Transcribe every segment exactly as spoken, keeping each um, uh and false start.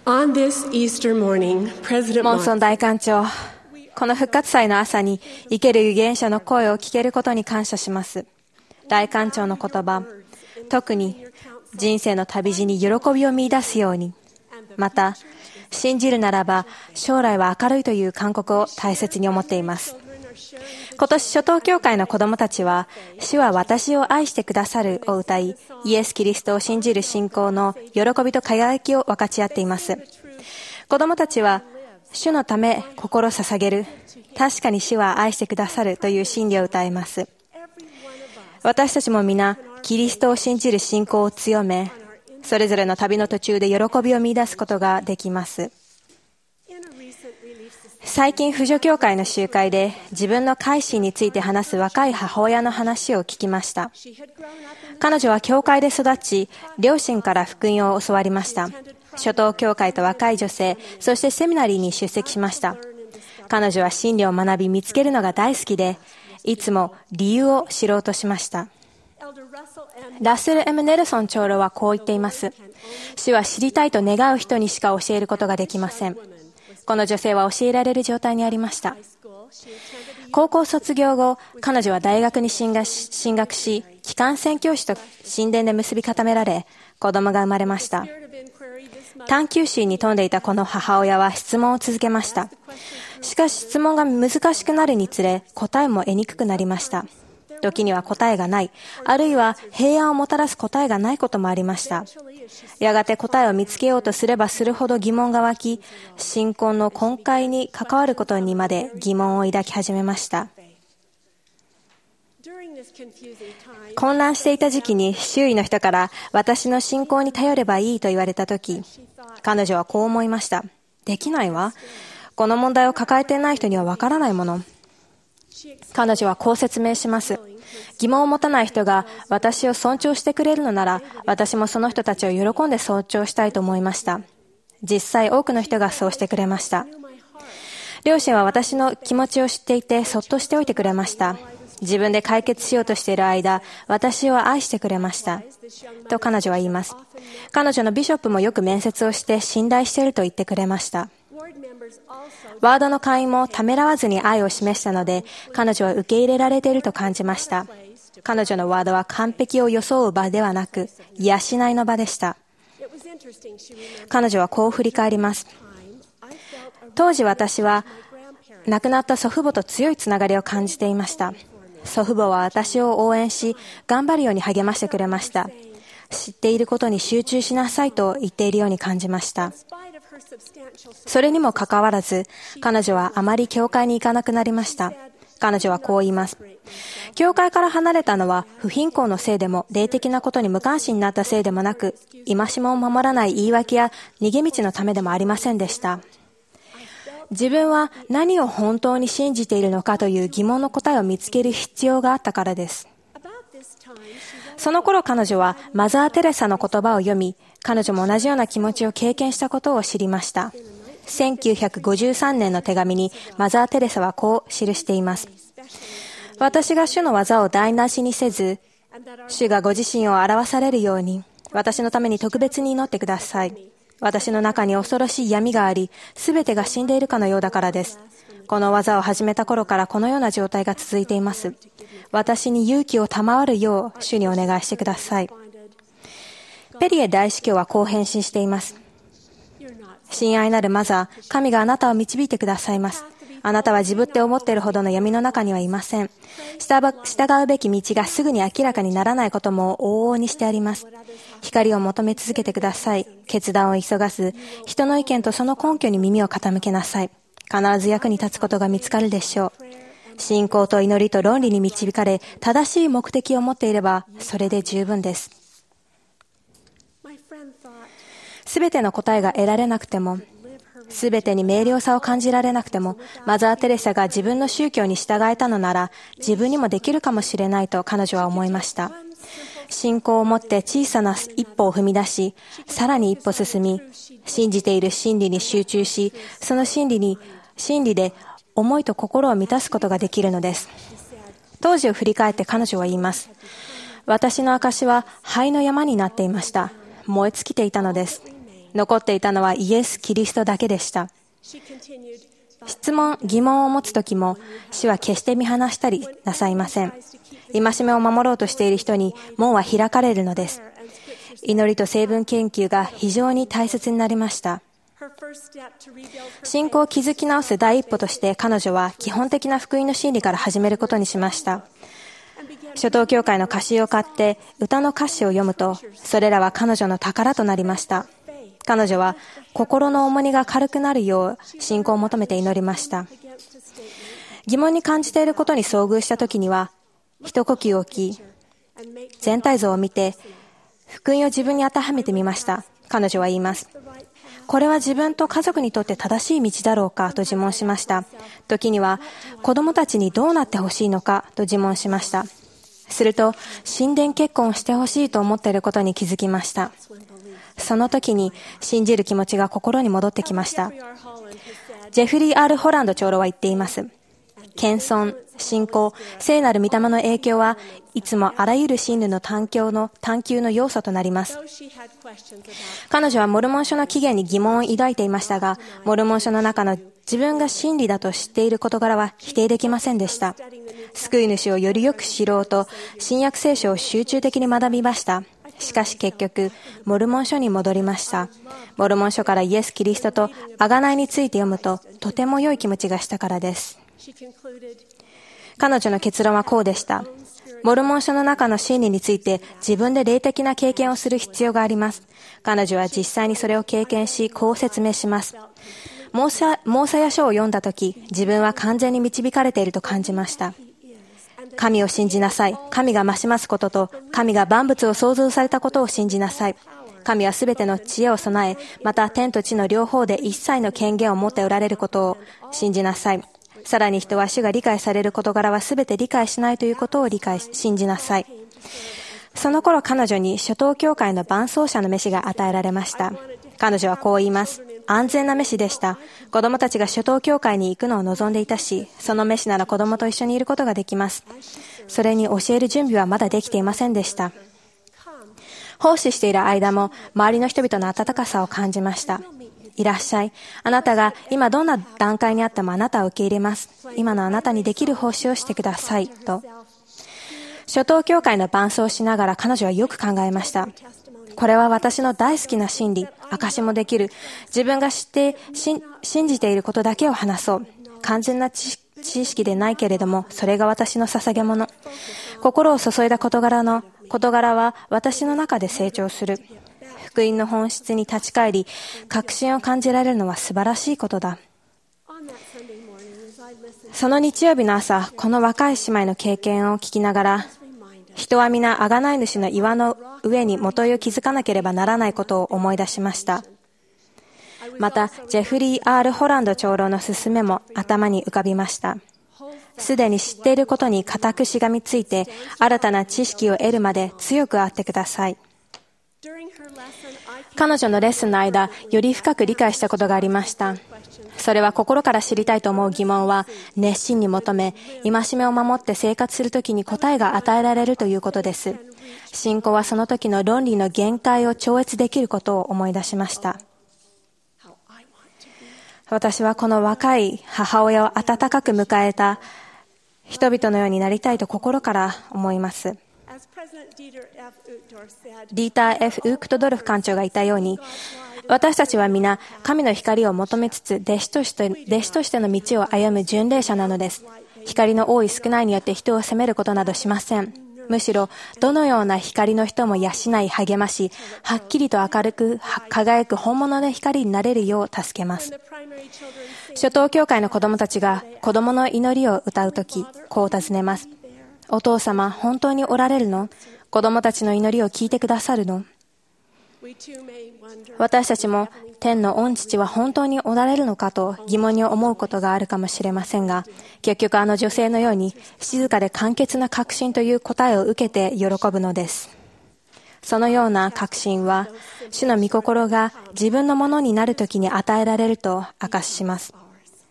On this Easter morning, President モンソン大官長、この復活祭の朝に生ける預言者の声を聞けることに感謝します。大官長の言葉、特に人生の旅路に喜びを見出すように、また信じるならば将来は明るいという勧告を大切に思っています。今年初等教会の子どもたちは、主は私を愛してくださるを歌い、イエス・キリストを信じる信仰の喜びと輝きを分かち合っています。子どもたちは、主のため心を捧げる、確かに主は愛してくださるという真理を歌います。私たちも皆、キリストを信じる信仰を強め、それぞれの旅の途中で喜びを見出すことができます。最近、婦女協会の集会で自分の改心について話す若い母親の話を聞きました。彼女は教会で育ち、両親から福音を教わりました。初等教会と若い女性、そしてセミナリーに出席しました。彼女は真理を学び見つけるのが大好きで、いつも理由を知ろうとしました。ラッセル・エム・ネルソン長老はこう言っています。主は知りたいと願う人にしか教えることができません。この女性は教えられる状態にありました。高校卒業後、彼女は大学に進学し、進学し機関宣教師と神殿で結び固められ、子供が生まれました。探求心に富んでいたこの母親は質問を続けました。しかし質問が難しくなるにつれ、答えも得にくくなりました。時には答えがない、あるいは平安をもたらす答えがないこともありました。やがて答えを見つけようとすればするほど疑問が湧き、信仰の根幹に関わることにまで疑問を抱き始めました。混乱していた時期に周囲の人から私の信仰に頼ればいいと言われたとき、彼女はこう思いました。できないわ。この問題を抱えていない人にはわからないもの。彼女はこう説明します。疑問を持たない人が私を尊重してくれるのなら、私もその人たちを喜んで尊重したいと思いました。実際多くの人がそうしてくれました。両親は私の気持ちを知っていてそっとしておいてくれました。自分で解決しようとしている間、私を愛してくれました。と彼女は言います。彼女のビショップもよく面接をして信頼していると言ってくれました。ワードの会員もためらわずに愛を示したので、彼女は受け入れられていると感じました。彼女のワードは完璧を装う場ではなく、養いの場でした。彼女はこう振り返ります。当時私は亡くなった祖父母と強いつながりを感じていました。祖父母は私を応援し、頑張るように励ましてくれました。知っていることに集中しなさいと言っているように感じました。それにもかかわらず、彼女はあまり教会に行かなくなりました。彼女はこう言います。教会から離れたのは不貧困のせいでも、霊的なことに無関心になったせいでもなく、戒めを守らない言い訳や逃げ道のためでもありませんでした。自分は何を本当に信じているのかという疑問の答えを見つける必要があったからです。その頃彼女はマザー・テレサの言葉を読み、彼女も同じような気持ちを経験したことを知りました。せんきゅうひゃくごじゅうさんねんの手紙にマザー・テレサはこう記しています。私が主の技を台無しにせず、主がご自身を表されるように、私のために特別に祈ってください。私の中に恐ろしい闇があり、すべてが死んでいるかのようだからです。この技を始めた頃からこのような状態が続いています。私に勇気を賜るよう主にお願いしてください。ペリエ大司教はこう返信しています。親愛なるマザー、神があなたを導いてくださいます。あなたは自分って思っているほどの闇の中にはいません。従うべき道がすぐに明らかにならないことも往々にしてあります。光を求め続けてください。決断を急がず、人の意見とその根拠に耳を傾けなさい。必ず役に立つことが見つかるでしょう。信仰と祈りと論理に導かれ、正しい目的を持っていれば、それで十分です。すべての答えが得られなくても、すべてに明瞭さを感じられなくても、マザー・テレサが自分の宗教に従えたのなら、自分にもできるかもしれないと彼女は思いました。信仰を持って小さな一歩を踏み出し、さらに一歩進み、信じている真理に集中し、その真理に、真理で思いと心を満たすことができるのです。当時を振り返って彼女は言います。私の証は灰の山になっていました。燃え尽きていたのです。 残っていたのはイエス・キリストだけでした。質問、疑問を持つときも、主は決して見放したりなさいません。戒めを守ろうとしている人に門は開かれるのです。祈りと成分研究が非常に大切になりました。信仰を築き直す第一歩として彼女は基本的な福音の真理から始めることにしました。初等教会の歌集を買って歌の歌詞を読むと、それらは彼女の宝となりました。彼女は心の重荷が軽くなるよう信仰を求めて祈りました。疑問に感じていることに遭遇したときには、一呼吸置き、全体像を見て福音を自分に当てはめてみました。彼女は言います。これは自分と家族にとって正しい道だろうかと自問しました。時には子供たちにどうなってほしいのかと自問しました。すると神殿結婚をしてほしいと思っていることに気づきました。その時に信じる気持ちが心に戻ってきました。ジェフリー・アール・ホランド長老は言っています。謙遜、信仰、聖なる御霊の影響はいつもあらゆる真理の探求の探求の要素となります。彼女はモルモン書の起源に疑問を抱いていましたが、モルモン書の中の自分が真理だと知っている事柄は否定できませんでした。救い主をよりよく知ろうと新約聖書を集中的に学びました。しかし結局モルモン書に戻りました。モルモン書からイエス・キリストと贖いについて読むととても良い気持ちがしたからです。彼女の結論はこうでした。モルモン書の中の真理について自分で霊的な経験をする必要があります。彼女は実際にそれを経験し、こう説明します。モーセや書を読んだとき、自分は完全に導かれていると感じました。神を信じなさい。神が増しますことと、神が万物を創造されたことを信じなさい。神はすべての知恵を備え、また天と地の両方で一切の権限を持っておられることを信じなさい。さらに人は主が理解される事柄はすべて理解しないということを理解し、信じなさい。その頃彼女に初等教会の伴走者の召しが与えられました。彼女はこう言います。安全な召しでした。子供たちが初等教会に行くのを望んでいたし、その召しなら子供と一緒にいることができます。それに教える準備はまだできていませんでした。奉仕している間も周りの人々の温かさを感じました。いらっしゃい。あなたが今どんな段階にあってもあなたを受け入れます。今のあなたにできる奉仕をしてください。と。初等教会の伴走をしながら彼女はよく考えました。これは私の大好きな真理、証もできる。自分が知って信じていることだけを話そう。完全な知識でないけれども、それが私の捧げ物。心を注いだ事柄の事柄は私の中で成長する。福音の本質に立ち返り、確信を感じられるのは素晴らしいことだ。その日曜日の朝、この若い姉妹の経験を聞きながら、人は皆贖い主の岩の上に元いを築かなければならないことを思い出しました。また、ジェフリー・アール・ホランド長老の勧めも頭に浮かびました。すでに知っていることに固くしがみついて、新たな知識を得るまで強くあってください。彼女のレッスンの間、より深く理解したことがありました。それは心から知りたいと思う疑問は、熱心に求め、戒めを守って生活するときに答えが与えられるということです。信仰はその時の論理の限界を超越できることを思い出しました。私はこの若い母親を温かく迎えた人々のようになりたいと心から思います。ディーター・ F ・ウークトドルフ館長が言ったように、私たちは皆神の光を求めつつ弟子として弟子としての道を歩む巡礼者なのです。光の多い少ないによって人を責めることなどしません。むしろどのような光の人も養い励まし、はっきりと明るく輝く本物の光になれるよう助けます。初等教会の子供たちが子供の祈りを歌うとき、こう尋ねます。お父様、本当におられるの？子供たちの祈りを聞いてくださるの？私たちも天の御父は本当におられるのかと疑問に思うことがあるかもしれませんが、結局あの女性のように静かで簡潔な確信という答えを受けて喜ぶのです。そのような確信は主の御心が自分のものになるときに与えられると証しします。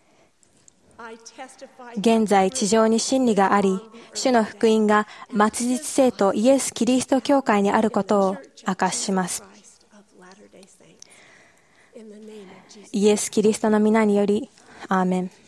現在地上に真理があり、主の福音が末日聖徒イエス・キリスト教会にあることを証しします。 イエス・キリストの皆により、アーメン。